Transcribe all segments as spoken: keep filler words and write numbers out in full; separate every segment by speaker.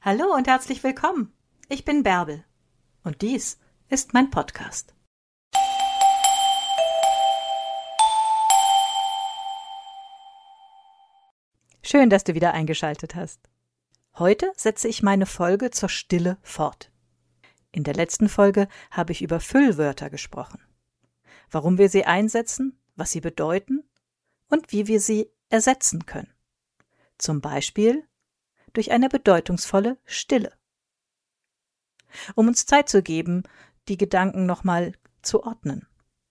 Speaker 1: Hallo und herzlich willkommen. Ich bin Bärbel und dies ist mein Podcast. Schön, dass du wieder eingeschaltet hast. Heute setze ich meine Folge zur Stille fort. In der letzten Folge habe ich über Füllwörter gesprochen. Warum wir sie einsetzen, was sie bedeuten und wie wir sie ersetzen können. Zum Beispiel durch eine bedeutungsvolle Stille. Um uns Zeit zu geben, die Gedanken nochmal zu ordnen.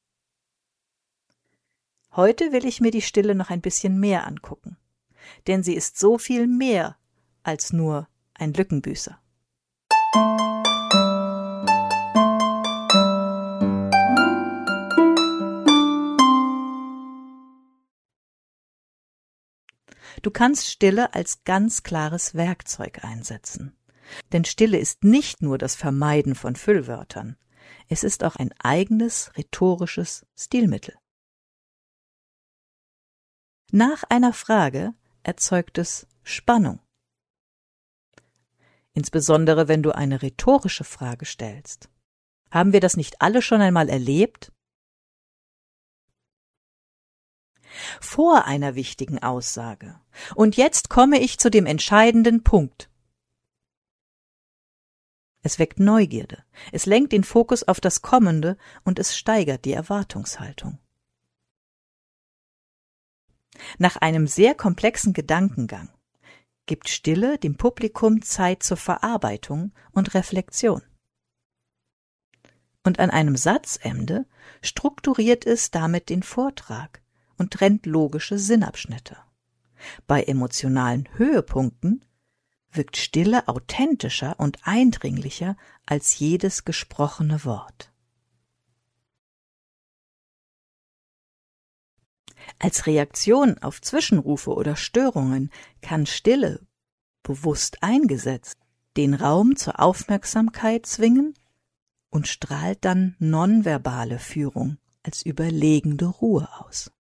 Speaker 1: Heute will ich mir die Stille noch ein bisschen mehr angucken, denn sie ist so viel mehr als nur ein Lückenbüßer. Du kannst Stille als ganz klares Werkzeug einsetzen. Denn Stille ist nicht nur das Vermeiden von Füllwörtern. Es ist auch ein eigenes rhetorisches Stilmittel. Nach einer Frage erzeugt es Spannung. Insbesondere wenn du eine rhetorische Frage stellst. Haben wir das nicht alle schon einmal erlebt? Vor einer wichtigen Aussage. Und jetzt komme ich zu dem entscheidenden Punkt. Es weckt Neugierde, es lenkt den Fokus auf das Kommende und es steigert die Erwartungshaltung. Nach einem sehr komplexen Gedankengang gibt Stille dem Publikum Zeit zur Verarbeitung und Reflexion. Und an einem Satzende strukturiert es damit den Vortrag und trennt logische Sinnabschnitte. Bei emotionalen Höhepunkten wirkt Stille authentischer und eindringlicher als jedes gesprochene Wort. Als Reaktion auf Zwischenrufe oder Störungen kann Stille, bewusst eingesetzt, den Raum zur Aufmerksamkeit zwingen und strahlt dann nonverbale Führung als überlegende Ruhe aus.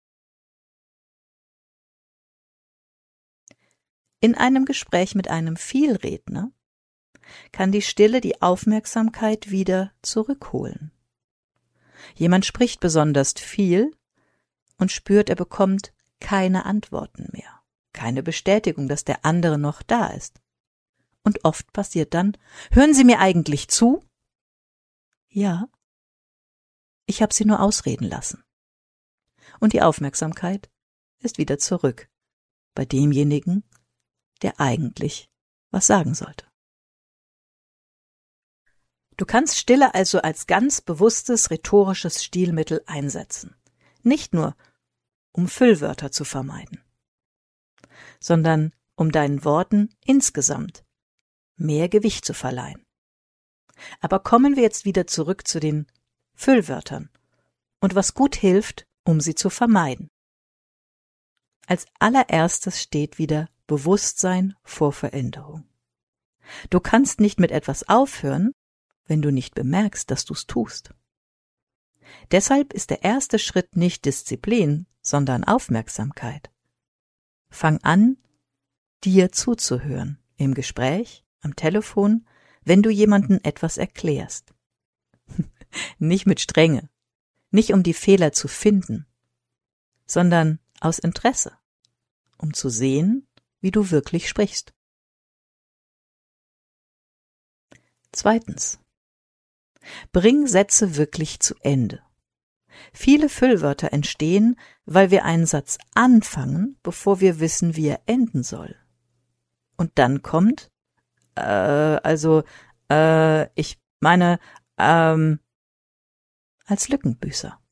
Speaker 1: In einem Gespräch mit einem Vielredner kann die Stille die Aufmerksamkeit wieder zurückholen. Jemand spricht besonders viel und spürt, er bekommt keine Antworten mehr, keine Bestätigung, dass der andere noch da ist. Und oft passiert dann: Hören Sie mir eigentlich zu? Ja, ich habe Sie nur ausreden lassen. Und die Aufmerksamkeit ist wieder zurück bei demjenigen, der eigentlich was sagen sollte. Du kannst Stille also als ganz bewusstes rhetorisches Stilmittel einsetzen. Nicht nur, um Füllwörter zu vermeiden, sondern um deinen Worten insgesamt mehr Gewicht zu verleihen. Aber kommen wir jetzt wieder zurück zu den Füllwörtern und was gut hilft, um sie zu vermeiden. Als allererstes steht wieder Bewusstsein vor Veränderung. Du kannst nicht mit etwas aufhören, wenn du nicht bemerkst, dass du's tust. Deshalb ist der erste Schritt nicht Disziplin, sondern Aufmerksamkeit. Fang an, dir zuzuhören, im Gespräch, am Telefon, wenn du jemandem etwas erklärst. Nicht mit Strenge, nicht um die Fehler zu finden, sondern aus Interesse, um zu sehen, wie du wirklich sprichst. Zweitens. Bring Sätze wirklich zu Ende. Viele Füllwörter entstehen, weil wir einen Satz anfangen, bevor wir wissen, wie er enden soll. Und dann kommt, äh, also, äh, ich meine, ähm, als Lückenbüßer.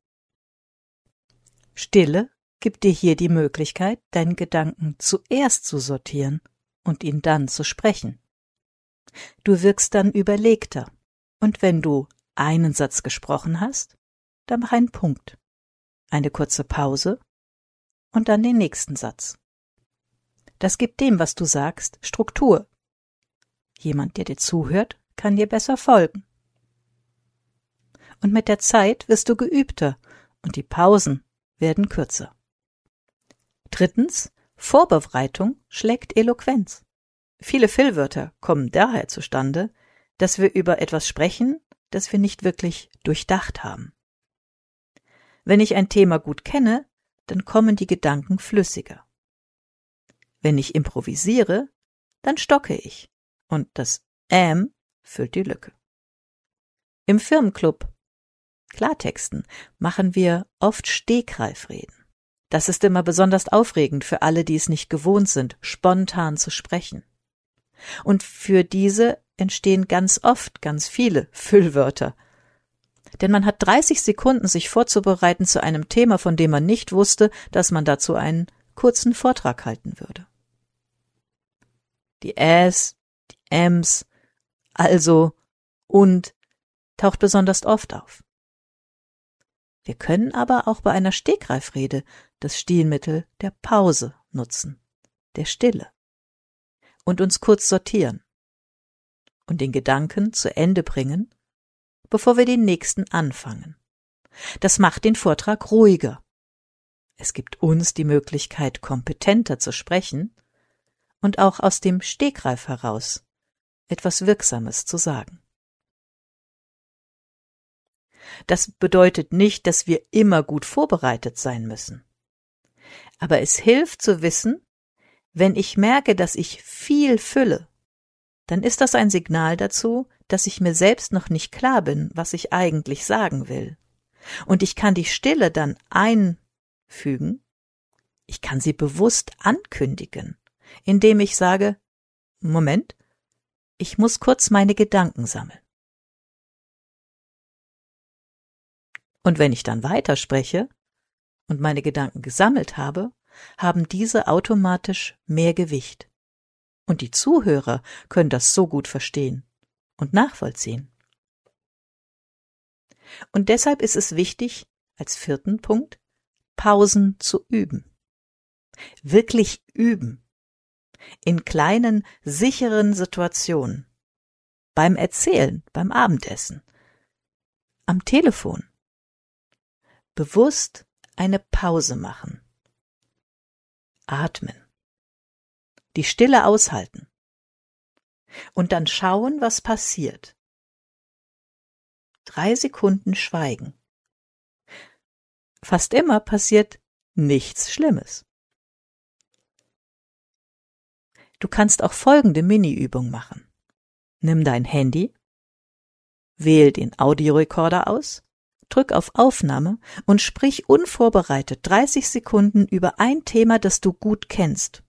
Speaker 1: Stille gibt dir hier die Möglichkeit, deinen Gedanken zuerst zu sortieren und ihn dann zu sprechen. Du wirkst dann überlegter. Und wenn du einen Satz gesprochen hast, dann mach einen Punkt, eine kurze Pause und dann den nächsten Satz. Das gibt dem, was du sagst, Struktur. Jemand, der dir zuhört, kann dir besser folgen. Und mit der Zeit wirst du geübter und die Pausen werden kürzer. Drittens, Vorbereitung schlägt Eloquenz. Viele Füllwörter kommen daher zustande, dass wir über etwas sprechen, das wir nicht wirklich durchdacht haben. Wenn ich ein Thema gut kenne, dann kommen die Gedanken flüssiger. Wenn ich improvisiere, dann stocke ich und das Ähm füllt die Lücke. Im Firmenclub Klartexten machen wir oft Stegreifreden. Das ist immer besonders aufregend für alle, die es nicht gewohnt sind, spontan zu sprechen. Und für diese entstehen ganz oft ganz viele Füllwörter. Denn man hat dreißig Sekunden, sich vorzubereiten zu einem Thema, von dem man nicht wusste, dass man dazu einen kurzen Vortrag halten würde. Die Äs, die Äms, also und taucht besonders oft auf. Wir können aber auch bei einer Stegreifrede das Stilmittel der Pause nutzen, der Stille, und uns kurz sortieren und den Gedanken zu Ende bringen, bevor wir den nächsten anfangen. Das macht den Vortrag ruhiger. Es gibt uns die Möglichkeit, kompetenter zu sprechen und auch aus dem Stegreif heraus etwas Wirksames zu sagen. Das bedeutet nicht, dass wir immer gut vorbereitet sein müssen. Aber es hilft zu wissen, wenn ich merke, dass ich viel fülle, dann ist das ein Signal dazu, dass ich mir selbst noch nicht klar bin, was ich eigentlich sagen will. Und ich kann die Stille dann einfügen, ich kann sie bewusst ankündigen, indem ich sage, Moment, ich muss kurz meine Gedanken sammeln. Und wenn ich dann weiterspreche und meine Gedanken gesammelt habe, haben diese automatisch mehr Gewicht. Und die Zuhörer können das so gut verstehen und nachvollziehen. Und deshalb ist es wichtig, als vierten Punkt, Pausen zu üben. Wirklich üben. In kleinen, sicheren Situationen. Beim Erzählen, beim Abendessen. Am Telefon. Bewusst eine Pause machen. Atmen. Die Stille aushalten. Und dann schauen, was passiert. Drei Sekunden schweigen. Fast immer passiert nichts Schlimmes. Du kannst auch folgende Mini-Übung machen. Nimm dein Handy, wähl den Audiorekorder aus, drück auf Aufnahme und sprich unvorbereitet dreißig Sekunden über ein Thema, das du gut kennst.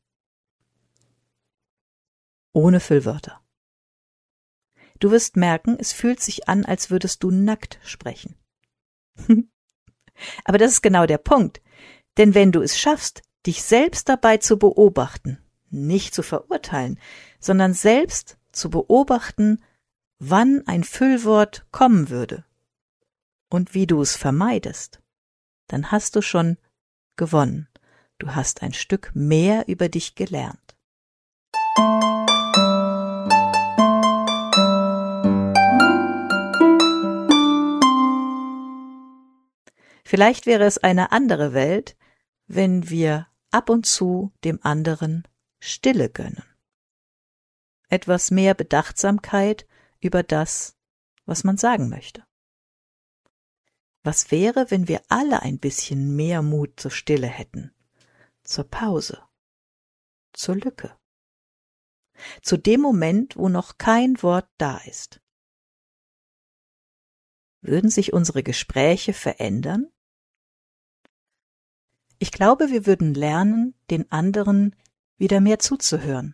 Speaker 1: Ohne Füllwörter. Du wirst merken, es fühlt sich an, als würdest du nackt sprechen. Aber das ist genau der Punkt. Denn wenn du es schaffst, dich selbst dabei zu beobachten, nicht zu verurteilen, sondern selbst zu beobachten, wann ein Füllwort kommen würde und wie du es vermeidest, dann hast du schon gewonnen. Du hast ein Stück mehr über dich gelernt. Vielleicht wäre es eine andere Welt, wenn wir ab und zu dem anderen Stille gönnen. Etwas mehr Bedachtsamkeit über das, was man sagen möchte. Was wäre, wenn wir alle ein bisschen mehr Mut zur Stille hätten, zur Pause, zur Lücke, zu dem Moment, wo noch kein Wort da ist? Würden sich unsere Gespräche verändern? Ich glaube, wir würden lernen, den anderen wieder mehr zuzuhören.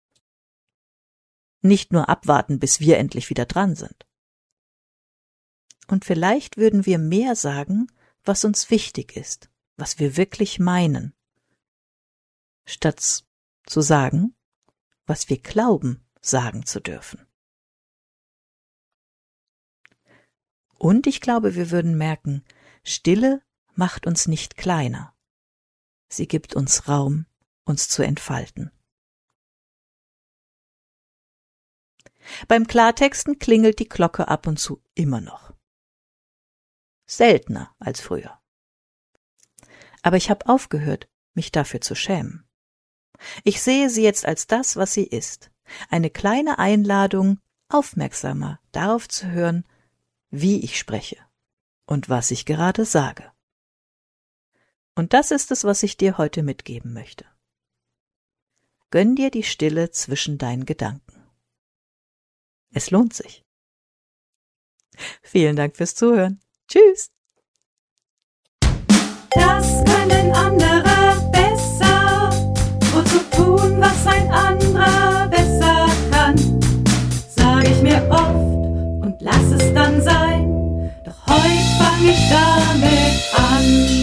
Speaker 1: Nicht nur abwarten, bis wir endlich wieder dran sind. Und vielleicht würden wir mehr sagen, was uns wichtig ist, was wir wirklich meinen, statt zu sagen, was wir glauben, sagen zu dürfen. Und ich glaube, wir würden merken, Stille macht uns nicht kleiner. Sie gibt uns Raum, uns zu entfalten. Beim Klartexten klingelt die Glocke ab und zu immer noch. Seltener als früher. Aber ich habe aufgehört, mich dafür zu schämen. Ich sehe sie jetzt als das, was sie ist. Eine kleine Einladung, aufmerksamer darauf zu hören, wie ich spreche und was ich gerade sage. Und das ist es, was ich dir heute mitgeben möchte. Gönn dir die Stille zwischen deinen Gedanken. Es lohnt sich. Vielen Dank fürs Zuhören. Tschüss!
Speaker 2: Das können andere besser, und zu tun, was ein anderer besser kann, sag ich mir oft und lass es dann sein, doch heut fang ich damit an.